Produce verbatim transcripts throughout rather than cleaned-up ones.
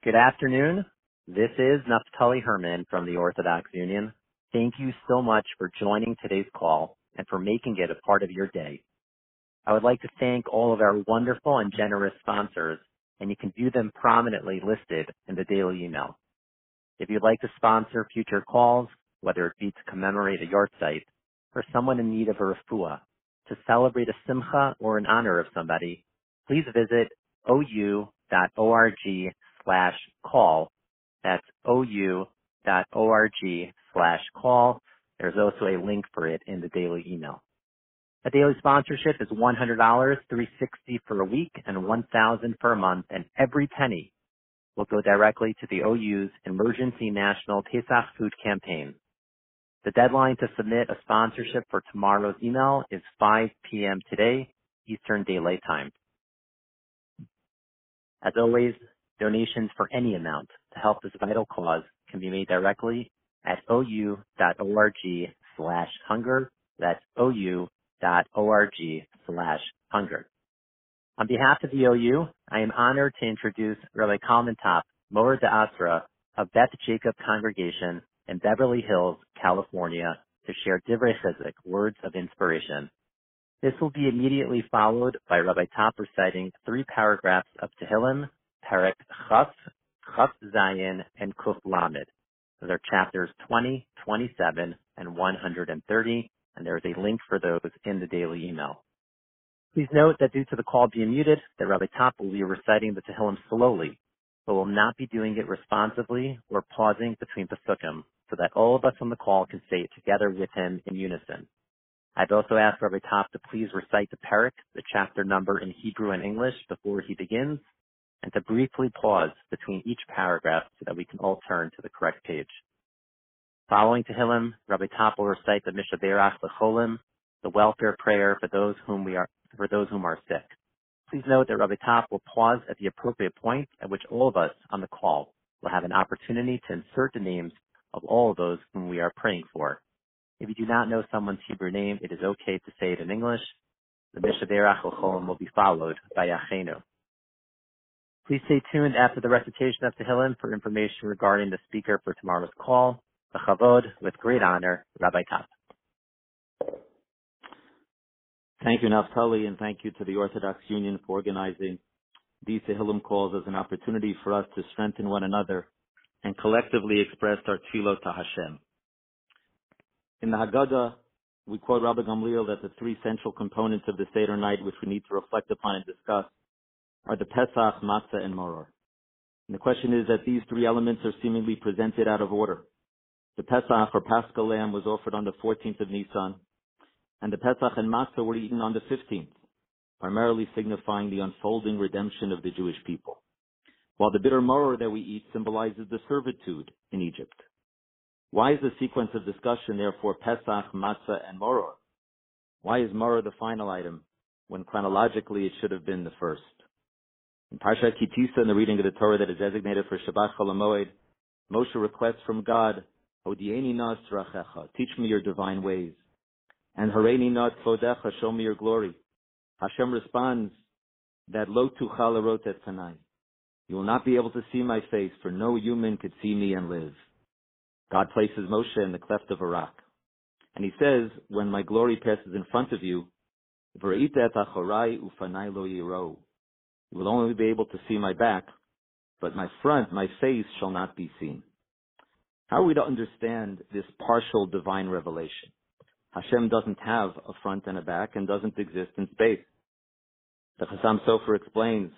Good afternoon. This is Naftali Herman from the Orthodox Union. Thank you so much for joining today's call and for making it a part of your day. I would like to thank all of our wonderful and generous sponsors, and you can view them prominently listed in the daily email. If you'd like to sponsor future calls, whether it be to commemorate a yahrzeit or someone in need of a refuah, to celebrate a simcha or in honor of somebody, please visit ou.org slash call. That's ou.org slash call. There's also a link for it in the daily email. A daily sponsorship is one hundred dollars, three hundred sixty dollars for a week, and one thousand dollars for a month, and every penny will go directly to the O U's Emergency National Pesach Food Campaign. The deadline to submit a sponsorship for tomorrow's email is five p.m. today, Eastern Daylight Time. As always, donations for any amount to help this vital cause can be made directly at ou.org slash hunger. That's ou.org slash hunger. On behalf of the O U, I am honored to introduce Rabbi Kalman Top, Moher de Asra of Beth Jacob Congregation in Beverly Hills, California, to share Divrei Chizuk, words of inspiration. This will be immediately followed by Rabbi Top reciting three paragraphs of Tehillim, Perek Chaf, Chaf Zayin, and Kuf Lamed. Those are chapters twenty, twenty-seven, and one hundred thirty, and there is a link for those in the daily email. Please note that due to the call being muted, that Rabbi Top will be reciting the Tehillim slowly, but will not be doing it responsively or pausing between Pesukim, so that all of us on the call can say it together with him in unison. I've also asked Rabbi Top to please recite the Perek, the chapter number in Hebrew and English, before he begins, and to briefly pause between each paragraph so that we can all turn to the correct page. Following Tehillim, Rabbi Top will recite the Mishaberach L'cholim, the welfare prayer for those whom we are for those whom are sick. Please note that Rabbi Top will pause at the appropriate point at which all of us on the call will have an opportunity to insert the names of all of those whom we are praying for. If you do not know someone's Hebrew name, it is okay to say it in English. The Mishaberach L'cholim will be followed by Yachenu. Please stay tuned after the recitation of Tehillim for information regarding the speaker for tomorrow's call. B'chavod, with great honor, Rabbi Top. Thank you, Naftali, and thank you to the Orthodox Union for organizing these Tehillim calls as an opportunity for us to strengthen one another and collectively express our tefillot to Hashem. In the Haggadah, we quote Rabbi Gamliel that the three central components of the Seder night which we need to reflect upon and discuss are the Pesach, Matzah, and Maror. And the question is that these three elements are seemingly presented out of order. The Pesach, or Paschal Lamb, was offered on the fourteenth of Nisan, and the Pesach and Matzah were eaten on the fifteenth, primarily signifying the unfolding redemption of the Jewish people, while the bitter Maror that we eat symbolizes the servitude in Egypt. Why is the sequence of discussion, therefore, Pesach, Matzah, and Maror? Why is Maror the final item, when chronologically it should have been the first? In Parshat Ki Tisa, in the reading of the Torah that is designated for Shabbat Chol HaMoed, Moshe requests from God, Hodieni na tzrachecha, teach me your divine ways. And Hareini na tvodecha, show me your glory. Hashem responds that Lo tuchal larot et panai. You will not be able to see my face, for no human could see me and live. God places Moshe in the cleft of a rock. And he says, when my glory passes in front of you, V'ra'ita et achorai ufanai lo yiro. You will only be able to see my back, but my front, my face shall not be seen. How are we to understand this partial divine revelation? Hashem doesn't have a front and a back and doesn't exist in space. The Chassam Sofer explains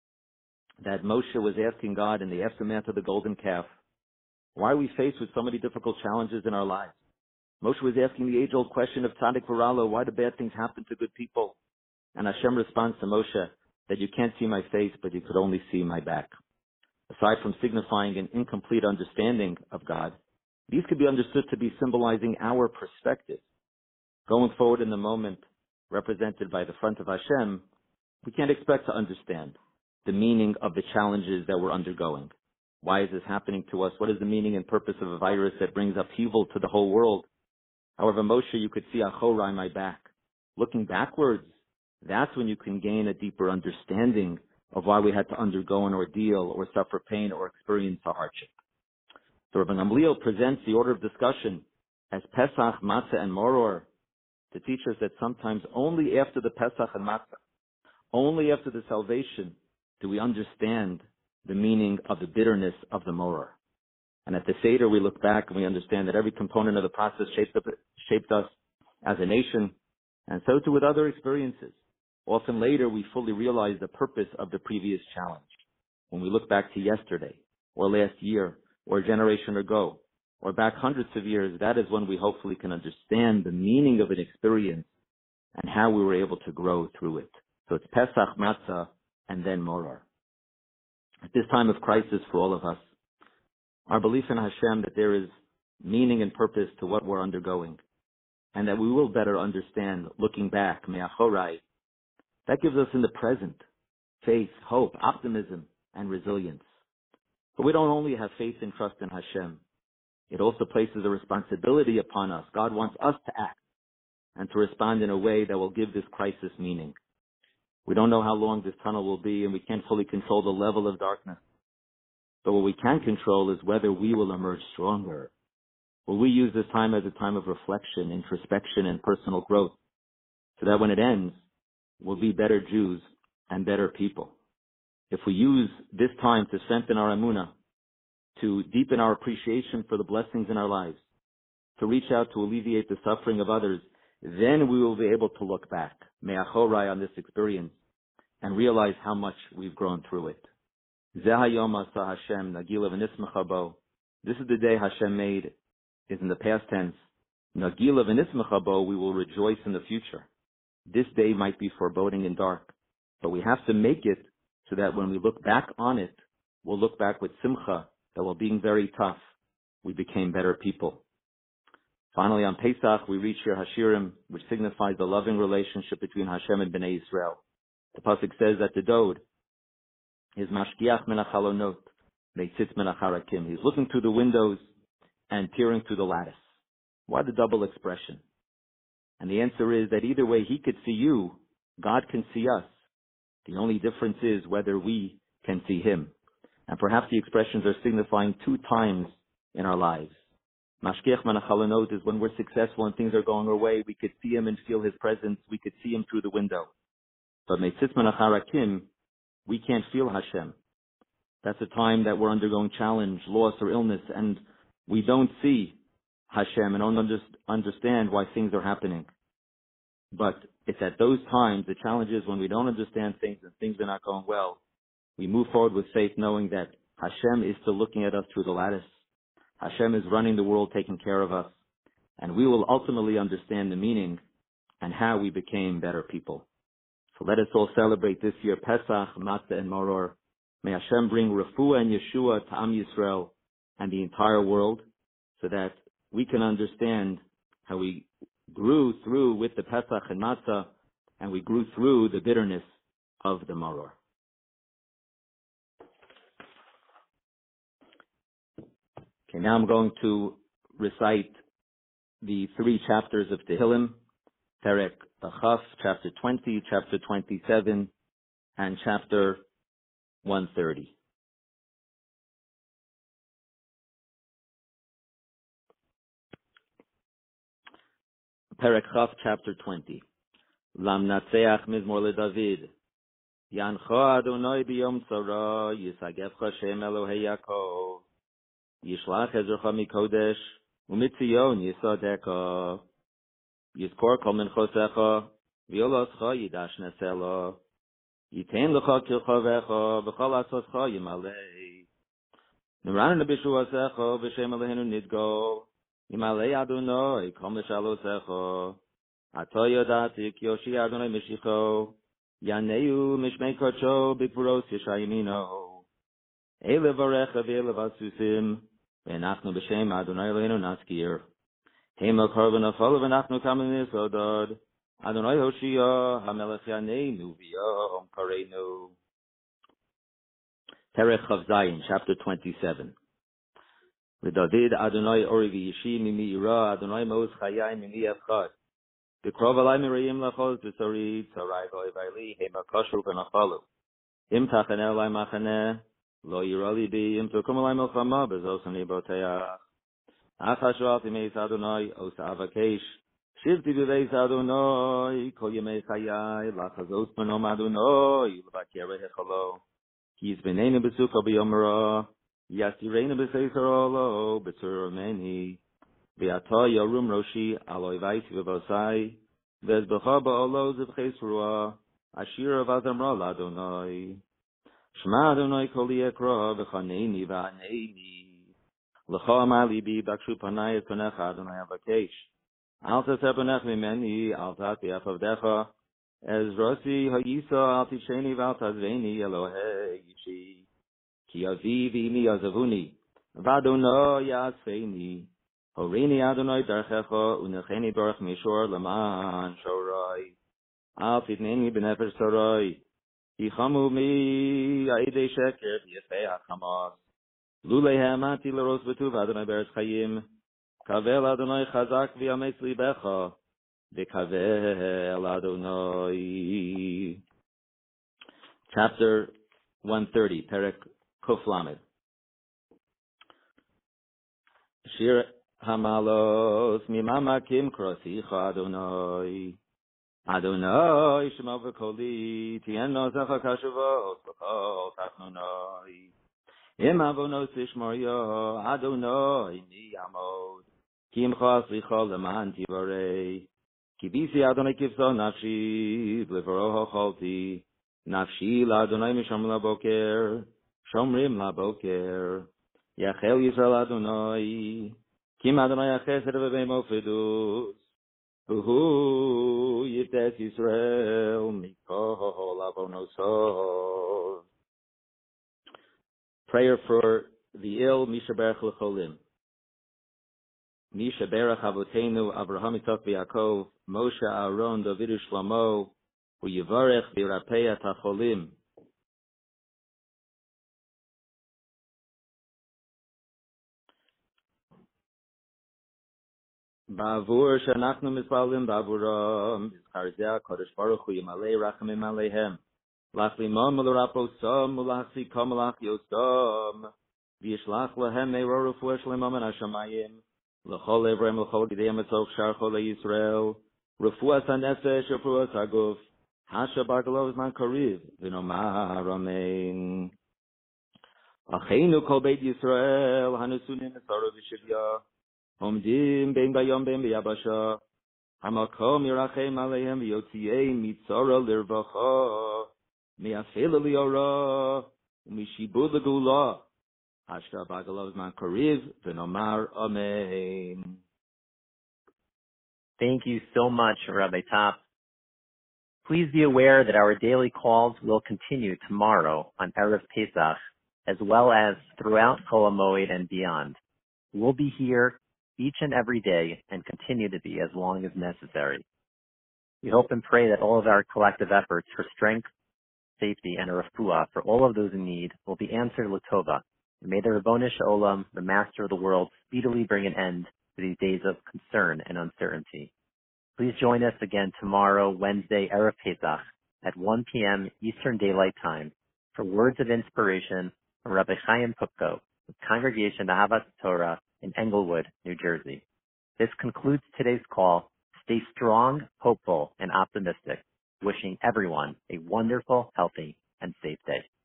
that Moshe was asking God in the aftermath of the golden calf, why are we faced with so many difficult challenges in our lives? Moshe was asking the age-old question of Tzaddik V'Ralo, why do bad things happen to good people? And Hashem responds to Moshe that you can't see my face, but you could only see my back. Aside from signifying an incomplete understanding of God, these could be understood to be symbolizing our perspective. Going forward in the moment represented by the front of Hashem, we can't expect to understand the meaning of the challenges that we're undergoing. Why is this happening to us? What is the meaning and purpose of a virus that brings upheaval to the whole world? However, Moshe, you could see Achorai, my back. Looking backwards, that's when you can gain a deeper understanding of why we had to undergo an ordeal or suffer pain or experience a hardship. So Rabbi Gamliel presents the order of discussion as Pesach, Matzah, and Moror to teach us that sometimes only after the Pesach and Matzah, only after the salvation, do we understand the meaning of the bitterness of the Moror. And at the Seder, we look back and we understand that every component of the process shaped, up, shaped us as a nation, and so too with other experiences. Often later, we fully realize the purpose of the previous challenge. When we look back to yesterday, or last year, or a generation ago, or back hundreds of years, that is when we hopefully can understand the meaning of an experience and how we were able to grow through it. So it's Pesach, Matzah, and then Moror. At this time of crisis for all of us, our belief in Hashem that there is meaning and purpose to what we're undergoing, and that we will better understand looking back, me'achorai, that gives us in the present faith, hope, optimism, and resilience. But we don't only have faith and trust in Hashem. It also places a responsibility upon us. God wants us to act and to respond in a way that will give this crisis meaning. We don't know how long this tunnel will be, and we can't fully control the level of darkness. But what we can control is whether we will emerge stronger. Will we use this time as a time of reflection, introspection, and personal growth, so that when it ends, we'll be better Jews and better people. If we use this time to strengthen our emunah, to deepen our appreciation for the blessings in our lives, to reach out to alleviate the suffering of others, then we will be able to look back, me'achorai, on this experience and realize how much we've grown through it. Zeh hayom asa Hashem nagila v'nismecha bo. This is the day Hashem made, is in the past tense. Nagila v'nismecha bo, we will rejoice in the future. This day might be foreboding and dark, but we have to make it so that when we look back on it, we'll look back with simcha, that while being very tough, we became better people. Finally, on Pesach, we reach Shir Hashirim, which signifies the loving relationship between Hashem and Bnei Yisrael. The pasuk says that the Dod is mashkiach min hachalonot, meitzitz min hacharakim. He's looking through the windows and peering through the lattice. Why the double expression? And the answer is that either way he could see you, God can see us. The only difference is whether we can see him. And perhaps the expressions are signifying two times in our lives. Mashkiach min hachalonot is when we're successful and things are going our way, we could see him and feel his presence, we could see him through the window. But meitzitz min hacharakim, we can't feel Hashem. That's a time that we're undergoing challenge, loss, or illness, and we don't see Hashem and don't under, understand why things are happening. But it's at those times, the challenge is when we don't understand things and things are not going well, we move forward with faith knowing that Hashem is still looking at us through the lattice. Hashem is running the world, taking care of us, and we will ultimately understand the meaning and how we became better people. So let us all celebrate this year Pesach, Matzah, and Moror. May Hashem bring refuah and Yeshua to Am Yisrael and the entire world, so that we can understand how we grew through with the Pesach and Matzah, and we grew through the bitterness of the Moror. Okay, now I'm going to recite the three chapters of Tehillim, Perek Chaf, chapter twenty, chapter twenty-seven, and chapter one thirty. Perek Chaf, chapter twenty. Lam natseach mizmor leDavid. Yancho Adonai biyom tzara, yisagevcha Shem Elohei Yaakov. Yishlach ezrecha mikodesh, umitzion yisadeka. Yizkor kol minchosecha, v'yoloscha yidash nesela. Yitain lecha kilchavecha, v'chol asoscha yimalei. Nuranu nebishuasecha, v'shem Eloheinu nidgo. Yimalei Adonai, kol mishalosecha. Ato yodati ki yoshi Adonai mishicho. Yaneu mishmei kodsho, b'gvuros yishayimino. Ele varecha v'ele vasusim. V'enachnu b'shem Adonai Eloheinu naskir. Hema karvan afal v'nachnu kamen nisodad. Adonai Hoshia hamelech yaneinu v'yom kareinu. Perek Chav Zayin, chapter twenty-seven. V'David Adonai ori v'yishi mimi ira Adonai moz chayai mimi efchad. V'krov alai mirayim lachol v'sari tzarai v'oivayli hema kashru v'nachalu. Im tachane olai machane, lo yirali bi, im tukum olai milchama, bezosani boteach. Achashvat imeis Adonai, osa avakesh. Shivti b'veis Adonai, kol yemei chayai, lachazos benom Adonai, l'vakere hechalo. He's b'neinu b'suka b'yomara, yasireinu b'seisar olo, b'tzur meni. V'ata yarum roshi, aloi vaisi v'vosai, v'ezbecha ba'olo zivches ruah, ashira v'azamra l'Adonai. Shema Adonai kol yekra, v'chaneni v'aneni. L'cha amali bi bakshu panai et panecha Adonai avakesh. Al taseh panech mimeni, al tati afavdecha. Ez rosi hayisa al tisheni val tazveni Elohei yishi. Ki avivi mi azavuni. V'Adonai yasfeni. Horini Adonai darchecha unecheni baruch mishor leman shorai. Al titneni b'nefesh sarai. Yichamu mi aidei sheker v'yefei hachamas. Lulei ha'amati l'ros b'tuv Adonai beres chayim. Kavel Adonai chazak v'yametz libecha. V'kavel Adonai. Chapter one thirty, Perek Kuf Lamed. Shir hamalos mimamakim krosicha Adonai. Adonai shema v'koli tien nozecha kashuvos v'kol tachnonai. Im avonos ishmorio Adonai mi amod. Kim chas lichol leman tivarei. Kibisi Adonai kivso nafshi v'levaroho cholti. Nafshi l'Adonai mishom laboker. Shomrim laboker. Yachel Yisrael Adonai. Kim Adonai achesed v'beimo fidus. Uhu yiftes Yisrael mikol avonosov. Prayer for the ill, Misha Berach L'cholim. Misha Berach Avotenu, Avraham Yitzchak v'Yaakov, Moshe Aaron, David Shlomo, u'yivarech v'yirapei ha'cholim. Ba'avur she'anachnu mispalim ba'avuram, b'zchar zeh HaKadosh Baruch Hu yimalei rachamim aleihem. Lach limam l'raposam, u'lachsi kam l'ach v'yishlach lahem me'ro refuah shlemam min hashamayim. L'chol evrem l'chol gidei mitzvot shar cholei Yisrael. Refuas hanefesh, refuas haguf. Hasha bargalov zman kariv. V'nomar amen. Acheinu kol beit Yisrael, hanesunim mitzara v'shivya. Homdim bein bayom bein b'yabasha. Hamakom yirachem aleihem v'yotziei mitzara l'irvacha. Me'afel li'ora. U'mishibud l'gula. Hashka Bagalov Man Kariv, V'nomar Amen. Thank you so much, Rabbi Top. Please be aware that our daily calls will continue tomorrow on Erev Pesach, as well as throughout Chol HaMoed and beyond. We'll be here each and every day and continue to be as long as necessary. We hope and pray that all of our collective efforts for strength, safety, and a refuah for all of those in need will be answered l'tova. May the Ribono Shel Olam, the Master of the world, speedily bring an end to these days of concern and uncertainty. Please join us again tomorrow, Wednesday, Erev Pesach, at one p.m. Eastern Daylight Time, for words of inspiration from Rabbi Chaim Kupko, with Congregation Ahavat Torah in Englewood, New Jersey. This concludes today's call. Stay strong, hopeful, and optimistic. Wishing everyone a wonderful, healthy, and safe day.